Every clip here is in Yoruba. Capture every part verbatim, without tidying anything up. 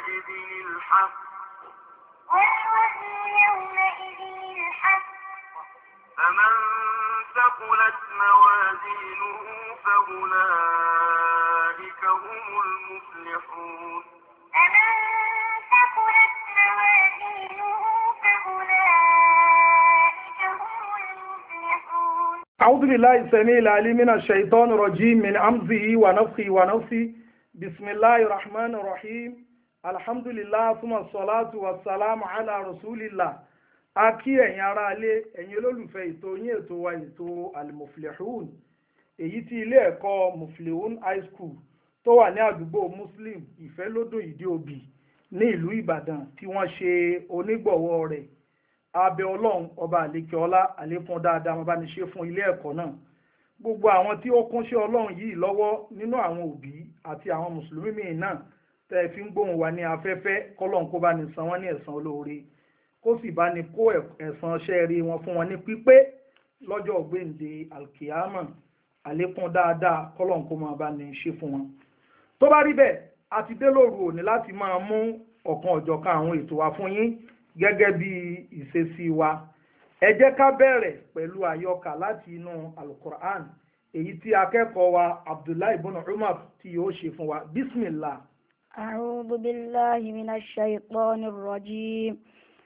يومئذ الحق والوزن يومئذ الحق فمن ثقلت موازينه فأولئك هم المفلحون فمن ثقلت موازينه فأولئك هم المفلحون. أعوذ بالله السميع العليم من الشيطان الرجيم من همزه ونفخه ونفثه. بسم الله الرحمن الرحيم. الحمد لله ثم الصلاة والسلام على رسول الله. A kí ẹ̀yin ará ilé, ẹ̀yin olólùfẹ́ ètò yín ètò wa ètò Al-Muflihun, èyí tí ilé ẹ̀kọ́ Muflihun High School tó wà ní àdúgbò Muslim Ìfẹ́lódùn Ìdí-Òbí ní ìlú Ìbàdàn tí wọ́n ṣe onígbọ̀wọ́ rẹ̀. Abẹ Ọlọ́run ọba àlékè ọlá àlékún dáadáa wọn bá ní ṣe fún ilé ẹ̀kọ́ náà. Gbogbo àwọn tí ó kúnṣẹ́ Ọlọ́run yìí lọ́wọ́ nínú àwọn òbí àti àwọn mùsùlùmí míì náà tẹ́ fi ń gbóhùn wa ní afẹ́fẹ́, kọ́lọ́run kó bá ní san wọ́n ní ẹ̀san olóore, kó sì bá ní kó ẹ̀san iṣẹ́ rí wọn fún wọn ní pípé lọ́jọ́ gbèǹde alkiyama. Àlékún dáadáa kọ́lọ́run kó máa bá ní ṣe fún wọn. Tó bá rí bẹ́ẹ̀, a ti dé lóru òní láti máa mú ọ̀kan ọ̀jọ̀kan àwọn ètò wa fún yín gẹ́gẹ́ bí ìṣesí wa. Ẹ jẹ́ ká bẹ̀rẹ̀ pẹ̀lú àyọkà láti inú alukur'an èyí tí akẹ́kọ̀ọ́ wa Abdullahi ibn Umar tí yóò ṣe fún wa. Bismillah. أعوذ بالله من الشيطان الرجيم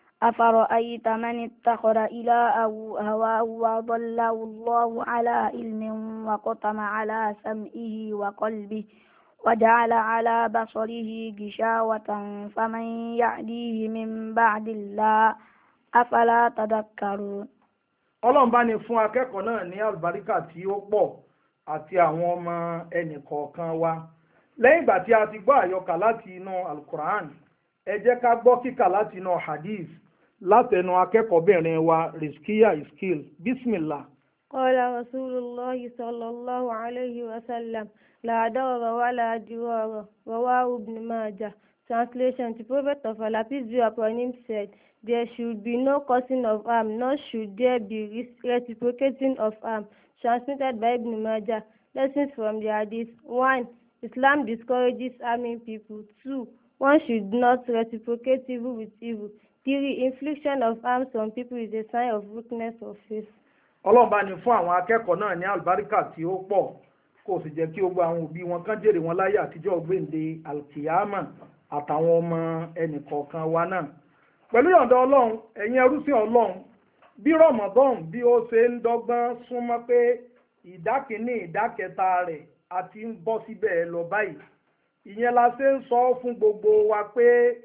أفرأيت من اتخذ إلهه هواه وضله الله على علم وختم على سمعه وقلبه وجعل على بصره غشاوة فمن يهديه من بعد الله أفلا تذكرون. Ọlọ́run bá ní fún akẹ́kọ̀ọ́ náà ní àlùbáríkà tí ó pọ̀ àti àwọn ọmọ ẹnìkọ̀ọ̀kan wa. Lẹ́yìn ìgbà tí a ti gbọ́ àyọkà láti inú alukur'an, ẹ jẹ́ ká gbọ́ kíkà láti inú hadith látẹnu akẹ́kọ̀ọ́bìnrin wa Rizkiya Iskil. Bismillah. قال رسول الله صلى الله عليه وسلم لا ضرر ولا ضرار رواه ابن ماجه. Translation: The Prophet of Allah, peace be upon him, said, there should be no causing of harm, nor should there be reciprocating of harm. Transmitted by Ibn Majah. Lessons from the Hadith. one. Islam discourages harming people. two. One should not reciprocate evil with evil. three. Infliction of harm on people is a sign of weakness of faith. Ọlọ́run bá ní fún àwọn akẹ́kọ̀ọ́ náà ní àlùbáríkà tí ó pọ̀, kó sì jẹ́ kí gbogbo àwọn òbí wọn kán jèrè wọn láyé àtijọ́ gbèǹde alkiyama àtàwọn ọmọ ẹnìkọ̀ọ̀kan wa náà. Pẹ̀lú ìyọ̀ǹda Ọlọ́run, ẹ̀yin ẹrúsìn Ọlọ́run, bí Ramadan bí ó ṣe ń dọ́gbọ́n súnmọ́ pé ìdá kìíní ìdá kẹta rẹ̀ àti ń bọ́ síbẹ̀ lọ báyìí, ìyẹn la ṣe ń sọ fún gbogbo wa pé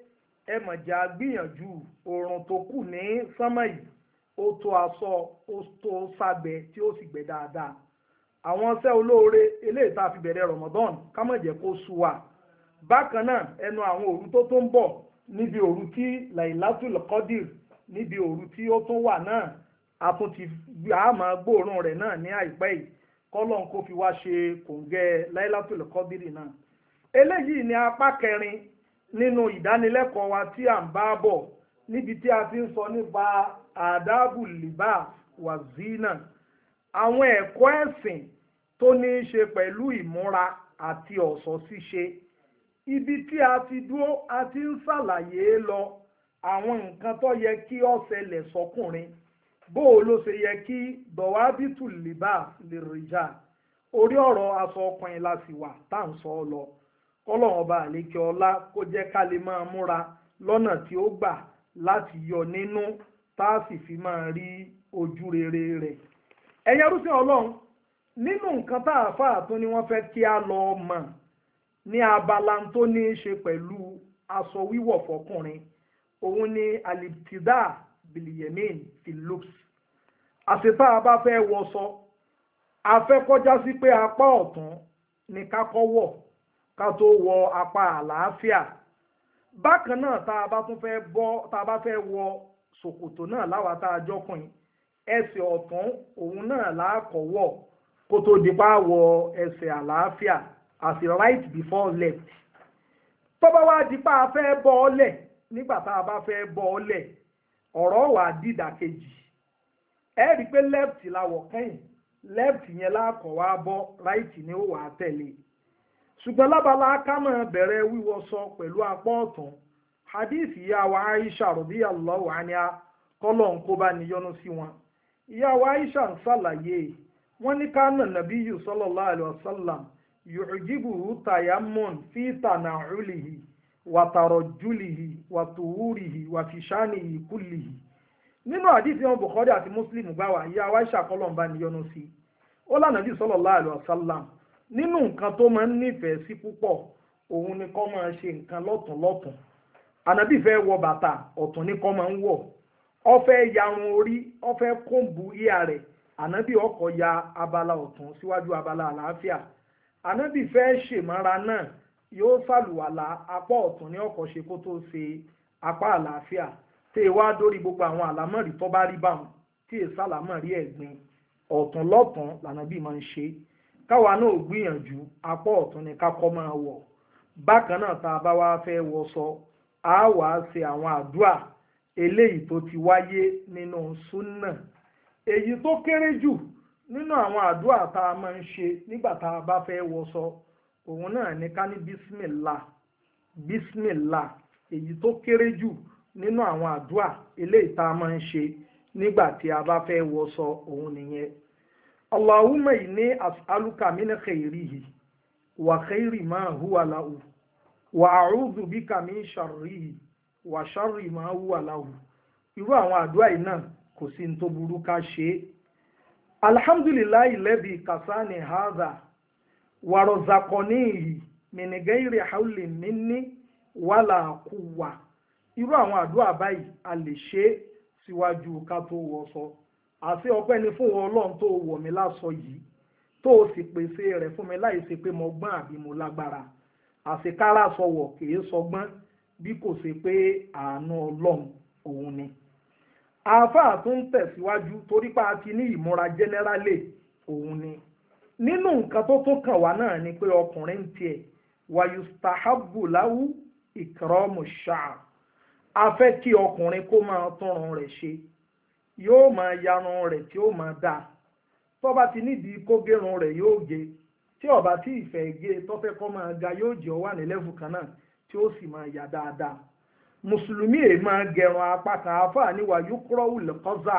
ẹ mọ̀jà gbìyànjú oòrùn tó kù ní sánmọ̀ yìí ó tó aṣọ ó tó ságbẹ tí ó sì gbẹ dáadáa. Àwọn iṣẹ́ olóore eléyìí tá a fi bẹ̀rẹ̀ Ramadan ká má jẹ́ kó sú wa. Bákan náà, ẹnu àwọn òru tó tó ń bọ̀ níbi òru tí Lailatul Qadir níbi òru tí ó tún wà náà a tún ti a máa gbóòórùn rẹ̀ náà ní àìpẹ́ yìí, kọ́lọ́n kó fi wá ṣe kòǹgẹ́ Lailatul Qadir náà. Eléyìí ni apá kẹrin nínú ìdánilẹ́kọ̀ọ́ wa tí à ń bá bọ̀, níbi tí a ti ń sọ nípa àdábù libas wà zina, àwọn ẹ̀kọ́ ẹ̀sìn tó ní í ṣe pẹ̀lú ìmúra àti ọ̀ṣọ́ ṣíṣe. Ibi tí a ti dúró a ti ń ṣàlàyé lọ àwọn nǹkan tó yẹ kí ó ṣẹlẹ̀ sọ́kùnrin, bó o ló ṣe yẹ kí dọ̀wábìtù libas lè rìjà. Orí ọ̀rọ̀ aṣọ ọkùnrin la sì wà tá à ń sọ ọ lọ. Kọ́lọ́run ọba àlékè ọlá kó jẹ́ ká lè máa múra lọ́nà tí ó gbà láti yọ nínú tá a sì fi máa rí ojú rere rẹ̀. Ẹ̀yin ẹrúsìn Ọlọ́run, nínú nǹkan tá a fà tó ní wọ́n fẹ́ kí a lọ mọ̀ ní abala tó ní í ṣe pẹ̀lú aṣọ wíwọ̀ fọkùnrin, òun ni alibtida biliyemin philips. Àṣetá a bá fẹ́ wọṣọ, a fẹ́ kọjá sí pé apá ọ̀tún ni ká kọ́ wọ̀ ká tó wọ apá àlàáfíà. Bákan náà, tá a bá tún fẹ́ bọ́ tá a bá fẹ́ wọ ṣòkòtò náà láwa tá a jọkùnrin, ẹsẹ̀ ọ̀tún òun náà láàkọ́wọ́ kó tó di pa wọ ẹsẹ̀ àlàáfíà, as in right before left. Tó bá wá di pa a fẹ́ bọ́ ọ́lẹ̀, nígbà tá a bá fẹ́ bọ́ ọ́lẹ̀, ọ̀rọ̀ wà dídàkejì. Ẹ rí i pé left la wọ̀ kẹ́yìn, left yẹn láàkọ́ wá bọ́, right ni ó wà á tẹ̀lé. ṣùgbọ́n lábala ká máa bẹ̀rẹ̀ wíwọṣọ pẹ̀lú apá ọ̀tún hadith ìyá wa Aisha radiyallahu anha kọ́lọ̀ ń kó bá níyọnu sí wọn ìyá wa Aisha ń ṣàlàyé wọ́n ní kánà nabiyyu sallallahu alaihi wasallam yu'jibuhu tayammun fi tana'ulihi wa tarajjulihi wa tuhurihi wa fi shanihi kullihi nínú hadith wọn Bukhari àti Muslim gbà wá ìyá wa Aisha kọ́lọ̀ ń bá níyọnu sí ó lánàá bí sallallahu alaihi wasallam nínú nǹkan tó máa ń nífẹ̀ẹ́ sí púpọ̀ òun ni kó máa ṣe nǹkan lọ́tún lọ́tún ànábì fẹ́ wọ bàtà ọ̀tún ní kó máa ń wọ̀ ó fẹ́ yarun orí ó fẹ́ kóńbù ìyá rẹ̀ ànábì ọkọ̀ ya abala ọ̀tún síwájú abala àlàáfíà ànábì fẹ́ ṣèmára náà yóò ṣàlùwàlà apá ọ̀tún ní ọkọ̀ ṣe kó tó ṣe apá àlàáfíà tí ì wá dórí gbogbo àwọn àlámọ̀rí tó bá rí báwọn tí ì sàlámọ̀rí ẹ̀gbin ọ̀tún lọ́tún lànábì máa ń ṣe káwa náà gbìyànjú apá ọ̀tún ni ká kọ́ máa wọ̀ bákan náà tá a bá wá fẹ́ wọṣọ a wá ṣe àwọn àdúà eléyìí tó ti wáyé nínú súnà èyí tó kéré jù nínú àwọn àdúà tá a máa ń ṣe nígbà tá a bá fẹ́ wọṣọ òun náà ní ká ní bísímìlà bísímìlà èyí tó kéré jù nínú àwọn àdúà eléyìí tá a máa ń ṣe nígbà tí a bá fẹ́ wọṣọ òun nìyẹn. Allahumma inni as'aluka min khairihi wa khairi ma huwa lahu wa a'udhu bika min sharrihi wa sharri ma huwa lahu. Irú àwọn àdúrà yìí náà kò sí ní tó burú ká ṣe. Alhamdulillahi alladhi kasani hadha wa razaqanihi min ghairi hawlin minni wala quwwa. Irú àwọn àdúrà báyìí a lè ṣe síwájú ká tó wọṣọ. Àṣẹ ọpẹ́ ni fún wọn Ọlọ́run tó wọ̀ mí láṣọ yìí tó o sì pèsè rẹ̀ fún mi láì ṣe pé mo gbọ́n àbí mo lágbára àṣekára sọ̀wọ̀ kìí sọgbọ́n bí kò ṣe pé àánú Ọlọ́run òun ni. àáfàá tó ń tẹ̀síwájú torí pa àti ní ìmúra jẹ́nẹ́rálì òun ni. nínú nǹkan tó tó kàn wá náà ni pé ọkùnrin ń tiẹ̀ wayustahabu lahu ikramu sha'r a fẹ́ kí ọkùnrin kó máa tọrùn rẹ̀ ṣe yóò máa yarun rẹ̀ tí ó máa dáa tó bá ti nídìí kó gérun rẹ̀ yóò gé tí ó bá tí ìfẹ́ gé tó fẹ́ kó máa ga yóò jẹ́ ó wà ní lẹ́fù kan náà tí ó sì máa yà dáadáa mùsùlùmí èyí máa gẹrun apá kan àáfàá níwà yúkúrọ́wù lẹ́kọ́zà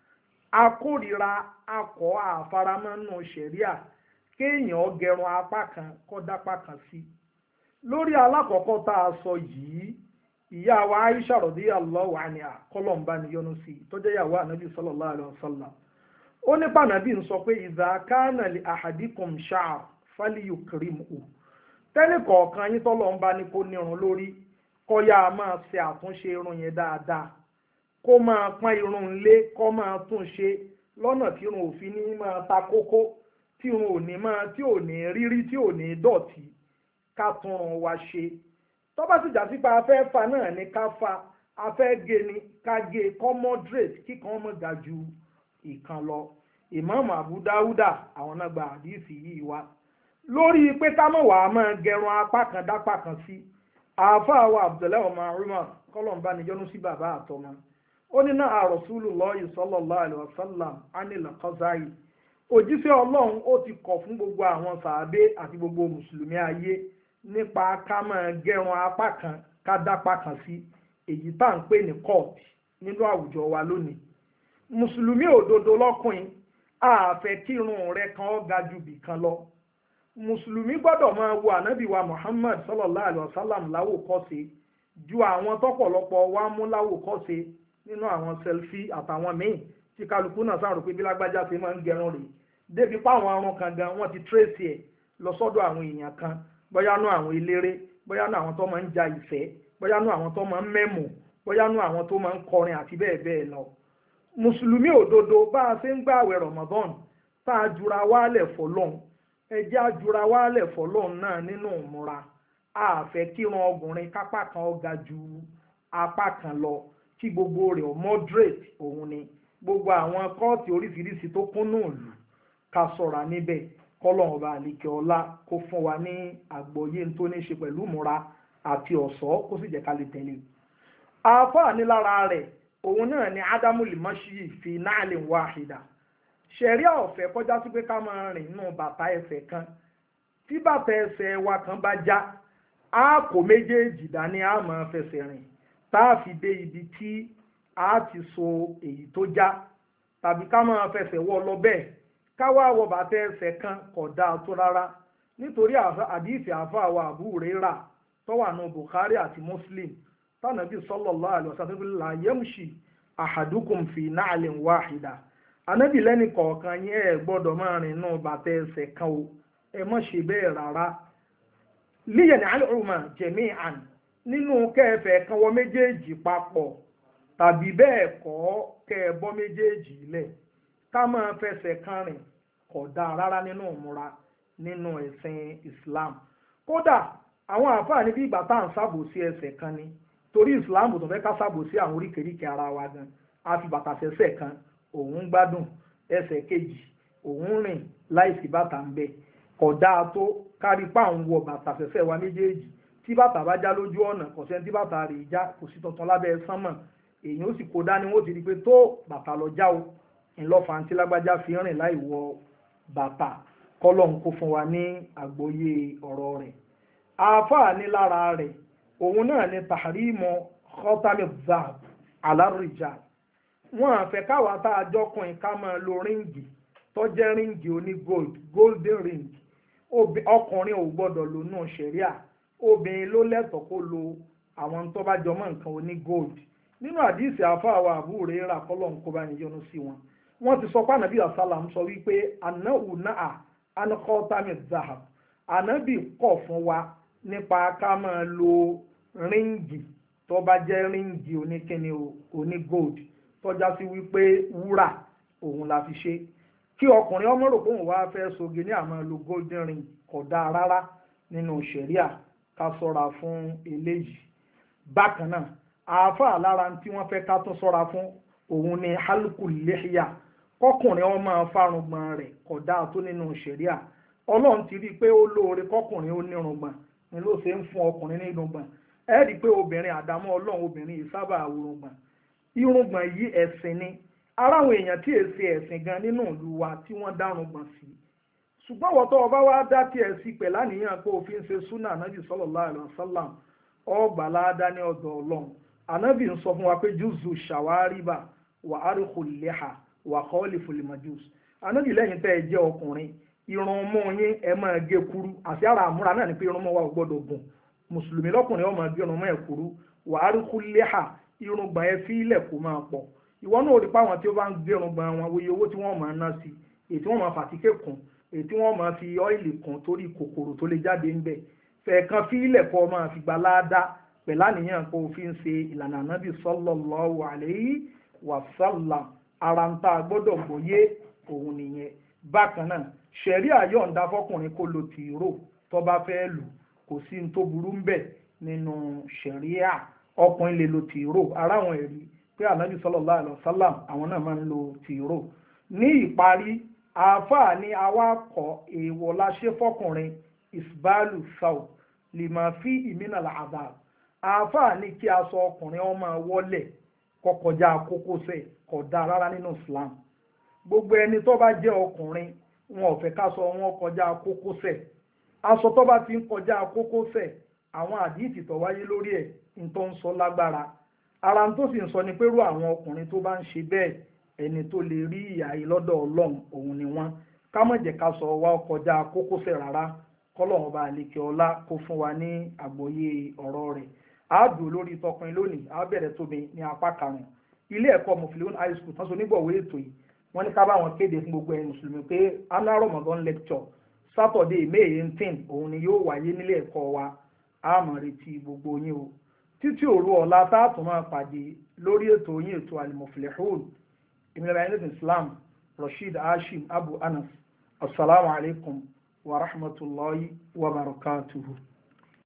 akórira akọ àfaramọ́nù ṣẹ̀ríà kéèyàn gẹrun apá kan kó dápá kan sí. lórí alákọ̀ọ́kọ́ tá a sọ yìí ìyá wa Aisha radiyallahu anha kọlọ̀mbá ni yọnu sí tó jẹ́ ìyàwó ànábì sallallahu alaihi wasallam ó ní pànàbí ń sọ pé idha kana li ahadikum sha'r falyukrimhu tẹ́lẹ̀ kọ̀ọ̀kan yín tọ́lọ́mbá ní kó nírun lórí kó yá máa ṣe àtúnṣe irun yẹn dáadáa kó máa pọ́n irun lé kó máa tún ṣe lọ́nà tí irun òfin ní máa ta kókó tí irun ò ní máa tí ò ní rírí tí ò ní dọ̀tí ká tún irun wa ṣe tó bá sì jà sí pa afẹ́ fa náà ní ká fa afẹ́ gé ni ká gé kọ́ moderate kíkan mọ̀ ga ju ìkan lọ. Imam Abu Dawuda àwọn náà gba àdìsí yìí wá lórí pé ká mọ̀ wá máa gẹrun apá kan dápá kan sí. àáfàá wa Abdullahi ọmọ Umar kọ́lọ̀mbá ni yọ́nú sí bàbá àtọmọ ó ní náà Rasulullahi sallallahu alaihi wasallam anil qazai òjíṣẹ́ Ọlọ́run ó ti kọ̀ fún gbogbo àwọn sàábé àti gbogbo mùsùlùmí ayé nípa ká máa gẹrun apá kan ká dápá kan sí èyí tá à ń pè ní kọ́ọ̀tì nínú àwùjọ wa lónìí. mùsùlùmí òdodo lọ́kùnrin àfẹ́ kírun rẹ̀ kan ó ga ju bì kan lọ. mùsùlùmí gbọ́dọ̀ máa wo ànábì wa Muhammad sallallahu alayhi wa sallam láwòkọ́ṣe ju àwọn tọ́pọ̀lọpọ̀ wa mú láwòkọ́ṣe nínú àwọn sẹlfí àtàwọn míì tí kálukú náà sáà rò pé bí lágbájá ṣe máa ń gẹrun rẹ̀ débi páwọn arun kan gan wọ́n ti tírèsì ẹ̀ lọ sọ́dọ̀ àwọn èèyàn kan bóyá nú àwọn eléré bóyá nú àwọn tó máa ń ja ìfẹ́ bóyá nú àwọn tó máa ń mẹ́mù bóyá nú àwọn tó máa ń kọrin àti bẹ́ẹ̀ bẹ́ẹ̀ lọ. mùsùlùmí òdodo bá a ṣe ń gbààwẹ̀ Ramadan tá a jura wálẹ̀ fọlọ́n ẹ jẹ́ a jura wálẹ̀ fọlọ́n náà nínú ìmúra a fẹ́ kírun ọkùnrin kápá kan ó ga ju apá kan lọ kí gbogbo rẹ̀ ó moderate òun ni gbogbo àwọn kọ́ọ̀tì oríṣiríṣi tó kún náà lù ká ṣọ́ra níbẹ̀ kọ́lọ́run ọba àlekè ọlá kó fún wa ní àgbọ́yé tó ní ṣe pẹ̀lú ìmúra àti ọ̀ṣọ́ kó sì jẹ́ ká lè tẹ̀lé. àáfàá ní lára rẹ̀ òun náà ni ádámù lìmọ́ṣí fi náàlì wáhìdà ṣẹ̀ríà ọ̀fẹ́ kọjá sí pé ká máa rìn nínú bàtà ẹsẹ̀ kan tí bàtà ẹsẹ̀ wa kan bá já a kó méjèèjì dání a máa fẹsẹ̀ rìn tá a fi dé ibi tí a ti so èyí tó já tàbí ká máa fẹsẹ̀ wọ́ lọ bẹ́ẹ̀ ká wá wọ bàtà ẹsẹ̀ kan kò dáa tó rárá nítorí àdìsí àáfàá wa Abu Hurairah tó wà nù Bukhari àti Muslim tánàbí sallallahu alaihi wasallam la yamshi ahadukum fi na'lin wahida anábì lẹ́nì kọ̀ọ̀kan yín ẹ̀ gbọ́dọ̀ máa rìn nù bàtà ẹsẹ̀ kan o ẹ má ṣe bẹ́ẹ̀ rárá líyẹ̀nì alùmọ̀ jẹ̀míàn nínú kẹfẹ́ kan wọ méjèèjì papọ̀ tàbí bẹ́ẹ̀ kọ́ kẹ́ẹ̀bọ́ méjèèjì lẹ̀ ká máa fẹsẹ̀ kan rìn kò dáa rárá nínú ìmúra nínú ẹ̀sìn Islam kódà àwọn àǹfààní bí ìgbà tá à ń ṣàbòsí ẹsẹ̀ kan ni torí Islam tó fẹ́ ká ṣàbòsí àwọn oríkèéríkèé ara wa gan a fi bàtà sẹ́sẹ̀ kan òun gbádùn ẹsẹ̀ kejì òun rìn láìsí bàtà ń bẹ kò dáa tó kárí pa ń wọ bàtà sẹ́sẹ̀ wa méjèèjì tí bàtà bá já lójú ọ̀nà kò sẹ́ni tí bàtà rè já kò sí tuntun lábẹ́ sánmọ̀ èyí ó sì kó dání wọ́n ti rí pé tó bàtà lọ já o ńlọ́fà àǹtí lágbájá fi rìn láì wọ bàtà kọ́lọ̀ ń kó fún wa ní àgbọ́yé ọ̀rọ̀ rẹ̀ àáfàá ní lára rẹ̀ òun náà ní tàrímọ̀ khatami zahab alárìjà wọn àfẹ́ káwa tá a jọkùnrin ká máa lo ríǹgì tó jẹ́ ríǹgì oní gold golden ring ọkùnrin ò gbọ́dọ̀ lò nù ṣẹ̀ríà obìnrin ló lẹ́tọ̀ọ́ kó lo àwọn tó bá jọmọ́ nǹkan oní gold nínú àdìsí àáfàá wa Abu Hurairah kọ́lọ̀ ń kó bá ní yọ́nú sí wọn wọ́n ti sọ pé ànábì àsálàm sọ wípé anáhù náà anakọ́tàmì zahab ànábì kọ̀ fún wa nípa ká máa lo ríǹgì tó bá jẹ́ ríǹgì oníkíni oní gold tọ́já sí wípé wúrà òun la fi ṣe kí ọkùnrin ọmọ rò pé òun wá fẹ́ soge ní àmọ́ lo golden ring kò dáa rárá nínú ṣẹ̀ríà ká sọ́ra fún eléyìí bákan náà àáfàá lára tí wọ́n fẹ́ ká tún sọ́ra fún òun ni halku lihya kọkùnrin ó máa fárùngbọ̀n rẹ̀ kò dáa tó nínú ṣẹ̀ríà ọlọ́run ti rí i pé ó lóore kọkùnrin ó nírùngbọ̀n ni ló ṣe ń fún ọkùnrin ní irùngbọ̀n ẹ rí i pé obìnrin àdámọ́ ọlọ́run obìnrin yìí sábà àwòrùngbọ̀n irùngbọ̀n yìí ẹ̀sìn ni ara àwọn èèyàn tí èsì ẹ̀sìn gan nínú ìlú wa tí wọ́n dárùngbọ̀n sí ṣùgbọ́n wọ́n tó ọba wá dá tiẹ̀ sí pẹ̀ láníyàn pé òfin ṣe súnà ànábì sallallahu alaihi wasallam ọgbà láàdá ní ọ̀dọ̀ ọlọ́run ànábì ń sọ fún wa pé júùsù ṣàwáríbà wà áríkù lẹ́hà wà kọ́ọ̀lì fòlìmọ̀júùsù ànábì lẹ́yìn tẹ́ ẹ jẹ́ ọkùnrin irun mú yín ẹ máa gé kúrú àti ara àmúra náà ni pé irun mú wa ò gbọ́dọ̀ gùn mùsùlùmí lọ́kùnrin ó máa gé irun mú ẹ̀ kúrú wà áríkù lẹ́hà irun gbọ̀n ẹ fi ilẹ̀ kó máa pọ̀ ìwọ náà rí páwọn tí ó bá ń gbé irun gbọ̀n wọn wòye owó tí wọ́n máa ná sí èyí tí wọ́n máa fàtíkè kùn èyí tí wọ́n máa fi ọ́ìlì kùn torí kòkòrò tó lè jáde ń bẹ̀ fẹ̀ẹ̀kan fi ilẹ̀ kọ́ máa fi gbà láàdá pẹ̀lú àníyàn kó o fi ń ṣe ìlànà ànábì sallallahu alayhi wa sallam ara ń ta gbọ́dọ̀ gbòye òun nìyẹn bákan náà ṣẹ̀rí àyọ̀ǹda fọkùnrin kó lo tìró tó bá fẹ́ lù kò sí ní tó burú ń bẹ̀ nínú ṣẹ̀ríà ọkùnrin lè lo tìró ara àwọn ẹ̀rí pé ànábì sallallahu alayhi wa sallam àwọn náà máa ń lo tìró ní ìparí àáfàá ni awakọ̀ èèwọ̀ la ṣe fọkùnrin isbalu saw lima fi ìmínà làbà àáfàá ní kí aṣọ ọkùnrin ọmọ wọlé kọkọjá kókósẹ̀ kò dáa rárá nínú Islam gbogbo ẹni tó bá jẹ́ ọkùnrin wọn ò fẹ́ káṣọ wọn kọjá kókósẹ̀ aṣọ tó bá ti ń kọjá kókósẹ̀ àwọn àdìtì tó wáyé lórí ẹ̀ ń tó ń sọ lágbára ara tó sì ń sọ ni pé irú àwọn ọkùnrin tó bá ń ṣe bẹ́ẹ̀ ẹni tó lè rí ìyà yìí lọ́dọ̀ Ọlọ́run òun ni wọ́n ká má jẹ́ káṣọ wa kọjá kókósẹ̀ rárá kọ́lọ́run ọba àlekè ọlá kó fún wa ní àgbọ́yé ọ̀rọ̀ rẹ̀ àádùn lórí tọkùnrin lónìí a bẹ̀rẹ̀ tóbi ní apá karùn-ún ilé ẹ̀kọ́ mufilihun high school tán so nígbọ̀wé ètò yìí wọ́n ní ká bá wọn kéde fún gbogbo ẹ̀yin mùsùlùmí pé annual Ramadan lecture Saturday May eighteen òun ni yóò wáyé nílé ẹ̀kọ́ wa a máa retí gbogbo yín o títí òru ọ̀la táàtún máa pàdé lórí ètò yín ètò al-muflihun ìmìlẹ̀ ẹ̀yìn Islam Rasheed Hashim Abu Anas assalamu alaikum wa rahmatullahi wa barakatuhu.